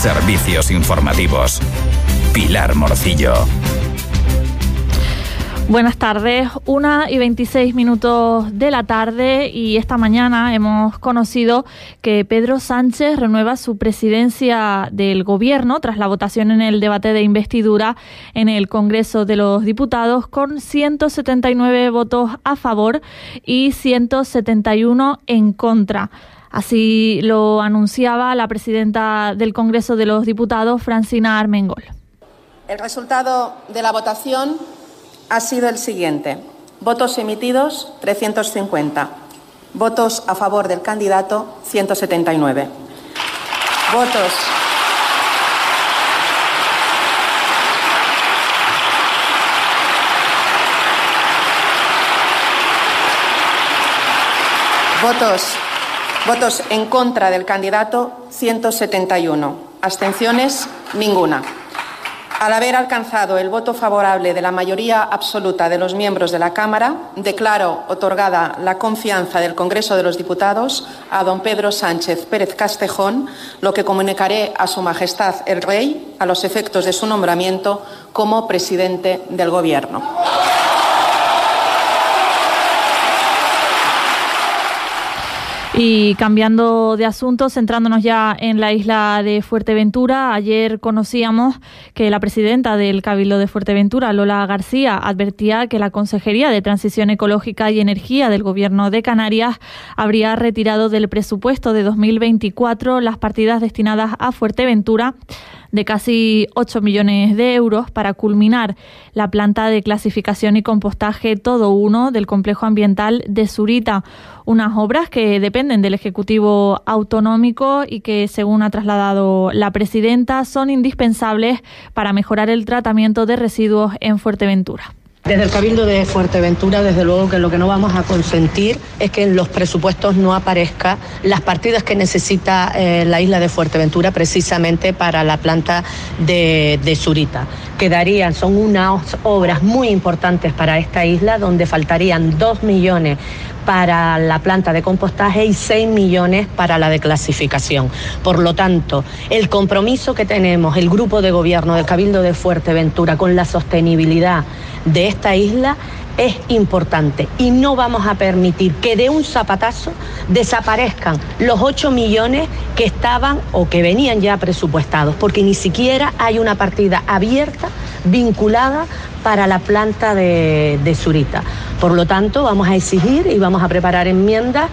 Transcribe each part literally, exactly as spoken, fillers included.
Servicios informativos. Pilar Morcillo. Buenas tardes, una y veintiséis minutos de la tarde, y esta mañana hemos conocido que Pedro Sánchez renueva su presidencia del Gobierno tras la votación en el debate de investidura en el Congreso de los Diputados, con ciento setenta y nueve votos a favor y ciento setenta y uno en contra. Así lo anunciaba la presidenta del Congreso de los Diputados, Francina Armengol. El resultado de la votación ha sido el siguiente: votos emitidos trescientos cincuenta, votos a favor del candidato ciento setenta y nueve, votos votos votos en contra del candidato ciento setenta y uno, abstenciones ninguna. Al haber alcanzado el voto favorable de la mayoría absoluta de los miembros de la Cámara, declaro otorgada la confianza del Congreso de los Diputados a don Pedro Sánchez Pérez Castejón, lo que comunicaré a Su Majestad el Rey a los efectos de su nombramiento como presidente del Gobierno. Y cambiando de asunto, centrándonos ya en la isla de Fuerteventura, ayer conocíamos que la presidenta del Cabildo de Fuerteventura, Lola García, advertía que la Consejería de Transición Ecológica y Energía del Gobierno de Canarias habría retirado del presupuesto de dos mil veinticuatro las partidas destinadas a Fuerteventura de casi ocho millones de euros para culminar la planta de clasificación y compostaje Todo Uno del complejo ambiental de Zurita, unas obras que dependen del Ejecutivo Autonómico y que, según ha trasladado la presidenta, son indispensables para mejorar el tratamiento de residuos en Fuerteventura. Desde el Cabildo de Fuerteventura, desde luego que lo que no vamos a consentir es que en los presupuestos no aparezcan las partidas que necesita eh, la isla de Fuerteventura precisamente para la planta de, de Zurita. Quedarían, son unas obras muy importantes para esta isla, donde faltarían dos millones para la planta de compostaje y seis millones para la de clasificación. Por lo tanto, el compromiso que tenemos, el grupo de gobierno del Cabildo de Fuerteventura, con la sostenibilidad de esta isla es importante, y no vamos a permitir que de un zapatazo desaparezcan los ocho millones que estaban o que venían ya presupuestados, porque ni siquiera hay una partida abierta vinculada para la planta de, de Zurita. Por lo tanto, vamos a exigir y vamos a preparar enmiendas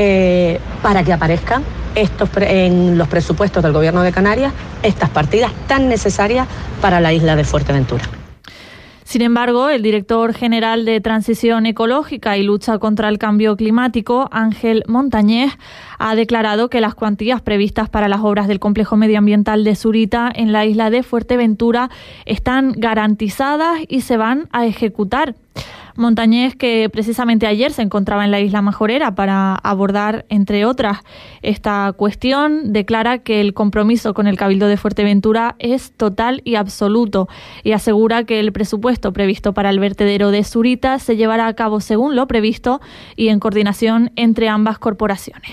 eh, para que aparezcan estos pre- en los presupuestos del Gobierno de Canarias estas partidas tan necesarias para la isla de Fuerteventura. Sin embargo, el director general de Transición Ecológica y Lucha contra el Cambio Climático, Ángel Montañés, ha declarado que las cuantías previstas para las obras del complejo medioambiental de Zurita en la isla de Fuerteventura están garantizadas y se van a ejecutar. Montañés, que precisamente ayer se encontraba en la isla Majorera para abordar, entre otras, esta cuestión, declara que el compromiso con el Cabildo de Fuerteventura es total y absoluto, y asegura que el presupuesto previsto para el vertedero de Zurita se llevará a cabo según lo previsto y en coordinación entre ambas corporaciones.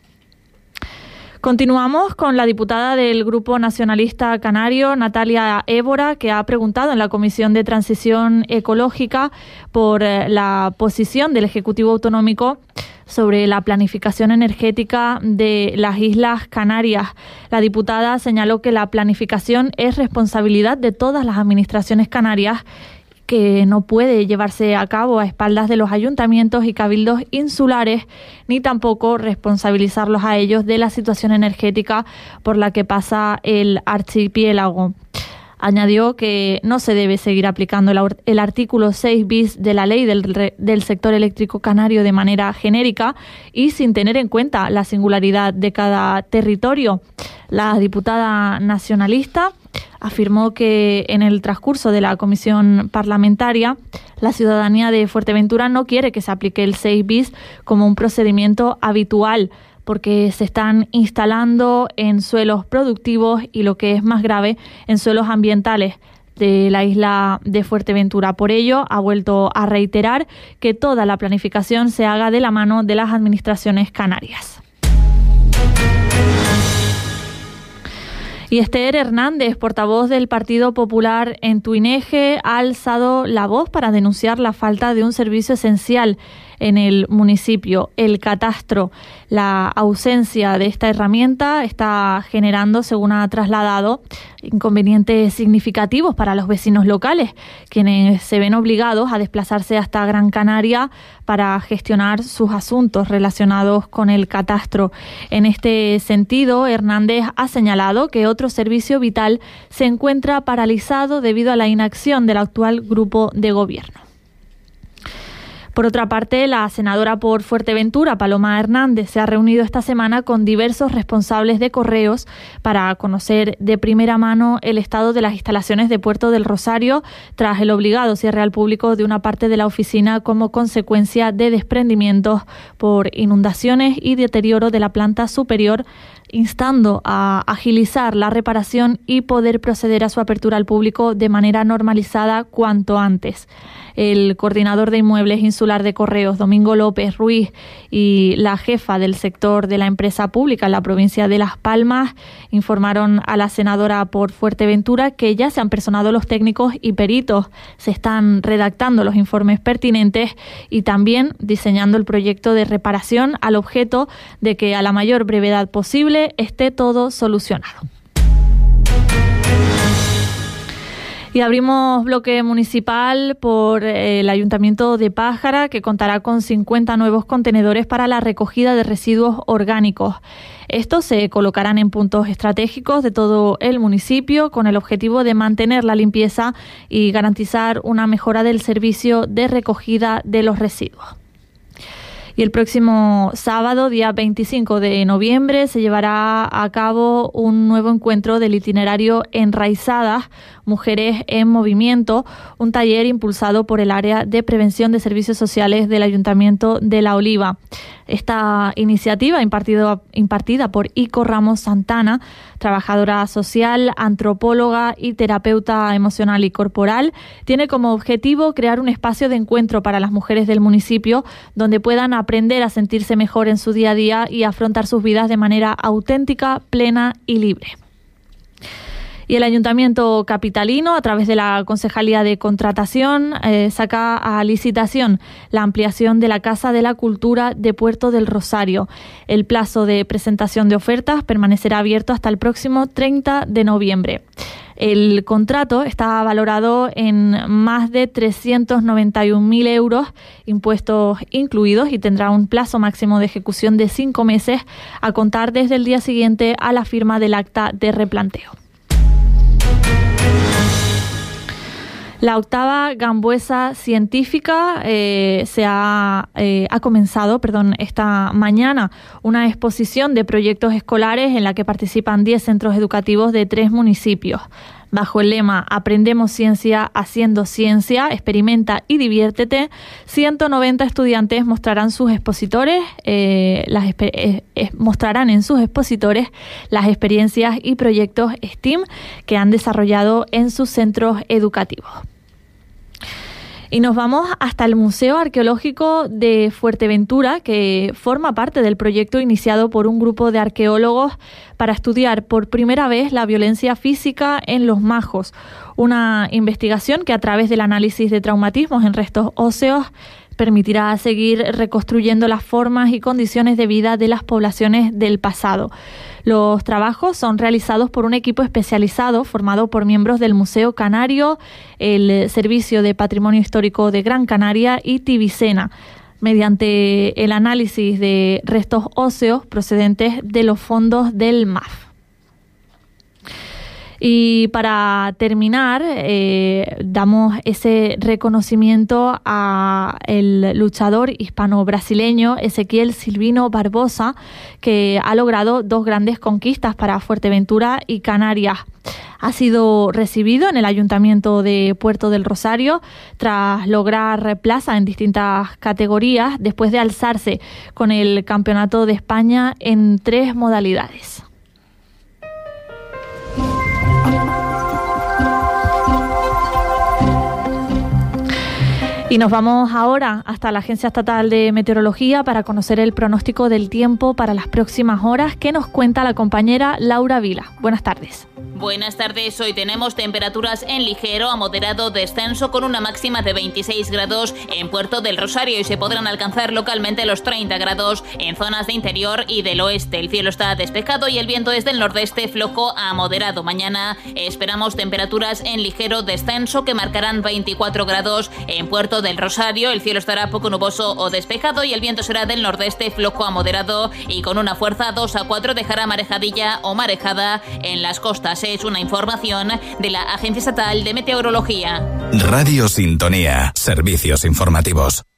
Continuamos con la diputada del Grupo Nacionalista Canario, Natalia Évora, que ha preguntado en la Comisión de Transición Ecológica por la posición del Ejecutivo Autonómico sobre la planificación energética de las Islas Canarias. La diputada señaló que la planificación es responsabilidad de todas las administraciones canarias, que no puede llevarse a cabo a espaldas de los ayuntamientos y cabildos insulares, ni tampoco responsabilizarlos a ellos de la situación energética por la que pasa el archipiélago. Añadió que no se debe seguir aplicando el, el artículo seis bis de la ley del, del sector eléctrico canario de manera genérica y sin tener en cuenta la singularidad de cada territorio. La diputada nacionalista afirmó que en el transcurso de la comisión parlamentaria la ciudadanía de Fuerteventura no quiere que se aplique el seis bis como un procedimiento habitual, porque se están instalando en suelos productivos y, lo que es más grave, en suelos ambientales de la isla de Fuerteventura. Por ello, ha vuelto a reiterar que toda la planificación se haga de la mano de las administraciones canarias. Y Esther Hernández, portavoz del Partido Popular en Tuineje, ha alzado la voz para denunciar la falta de un servicio esencial en el municipio, el catastro. La ausencia de esta herramienta está generando, según ha trasladado, inconvenientes significativos para los vecinos locales, quienes se ven obligados a desplazarse hasta Gran Canaria para gestionar sus asuntos relacionados con el catastro. En este sentido, Hernández ha señalado que otro servicio vital se encuentra paralizado debido a la inacción del actual grupo de gobierno. Por otra parte, la senadora por Fuerteventura, Paloma Hernández, se ha reunido esta semana con diversos responsables de correos para conocer de primera mano el estado de las instalaciones de Puerto del Rosario tras el obligado cierre al público de una parte de la oficina como consecuencia de desprendimientos por inundaciones y deterioro de la planta superior, instando a agilizar la reparación y poder proceder a su apertura al público de manera normalizada cuanto antes. El coordinador de inmuebles insular de Correos, Domingo López Ruiz, y la jefa del sector de la empresa pública en la provincia de Las Palmas informaron a la senadora por Fuerteventura que ya se han personado los técnicos y peritos, se están redactando los informes pertinentes y también diseñando el proyecto de reparación al objeto de que a la mayor brevedad posible esté todo solucionado. Y abrimos bloque municipal por el Ayuntamiento de Pájara, que contará con cincuenta nuevos contenedores para la recogida de residuos orgánicos. Estos se colocarán en puntos estratégicos de todo el municipio con el objetivo de mantener la limpieza y garantizar una mejora del servicio de recogida de los residuos. Y el próximo sábado, día veinticinco de noviembre, se llevará a cabo un nuevo encuentro del itinerario Enraizadas, Mujeres en Movimiento, un taller impulsado por el área de prevención de servicios sociales del Ayuntamiento de La Oliva. Esta iniciativa, impartido, impartida por Ico Ramos Santana, trabajadora social, antropóloga y terapeuta emocional y corporal, tiene como objetivo crear un espacio de encuentro para las mujeres del municipio donde puedan aprender a sentirse mejor en su día a día y afrontar sus vidas de manera auténtica, plena y libre. Y el Ayuntamiento capitalino, a través de la Concejalía de Contratación, eh, saca a licitación la ampliación de la Casa de la Cultura de Puerto del Rosario. El plazo de presentación de ofertas permanecerá abierto hasta el próximo treinta de noviembre. El contrato está valorado en más de trescientos noventa y un mil euros, impuestos incluidos, y tendrá un plazo máximo de ejecución de cinco meses a contar desde el día siguiente a la firma del acta de replanteo. La octava Gambuesa Científica eh, se ha, eh, ha comenzado perdón, esta mañana una exposición de proyectos escolares en la que participan diez centros educativos de tres municipios. Bajo el lema Aprendemos ciencia haciendo ciencia, experimenta y diviértete, ciento noventa estudiantes mostrarán sus expositores, eh, las eh, eh, mostrarán en sus expositores las experiencias y proyectos STEAM que han desarrollado en sus centros educativos. Y nos vamos hasta el Museo Arqueológico de Fuerteventura, que forma parte del proyecto iniciado por un grupo de arqueólogos para estudiar por primera vez la violencia física en los majos. Una investigación que, a través del análisis de traumatismos en restos óseos, permitirá seguir reconstruyendo las formas y condiciones de vida de las poblaciones del pasado. Los trabajos son realizados por un equipo especializado formado por miembros del Museo Canario, el Servicio de Patrimonio Histórico de Gran Canaria y Tibicena, mediante el análisis de restos óseos procedentes de los fondos del M A F. Y para terminar, eh, damos ese reconocimiento a el luchador hispano-brasileño Ezequiel Silvino Barbosa, que ha logrado dos grandes conquistas para Fuerteventura y Canarias. Ha sido recibido en el Ayuntamiento de Puerto del Rosario tras lograr plaza en distintas categorías después de alzarse con el Campeonato de España en tres modalidades. Y nos vamos ahora hasta la Agencia Estatal de Meteorología para conocer el pronóstico del tiempo para las próximas horas que nos cuenta la compañera Laura Vila. Buenas tardes. Buenas tardes, hoy tenemos temperaturas en ligero a moderado descenso con una máxima de veintiséis grados en Puerto del Rosario y se podrán alcanzar localmente los treinta grados en zonas de interior y del oeste. El cielo está despejado y el viento es del nordeste flojo a moderado. Mañana esperamos temperaturas en ligero descenso que marcarán veinticuatro grados en Puerto del Rosario. El cielo estará poco nuboso o despejado y el viento será del nordeste flojo a moderado y con una fuerza dos a cuatro dejará marejadilla o marejada en las costas. Es una información de la Agencia Estatal de Meteorología. Radio Sintonía. Servicios informativos.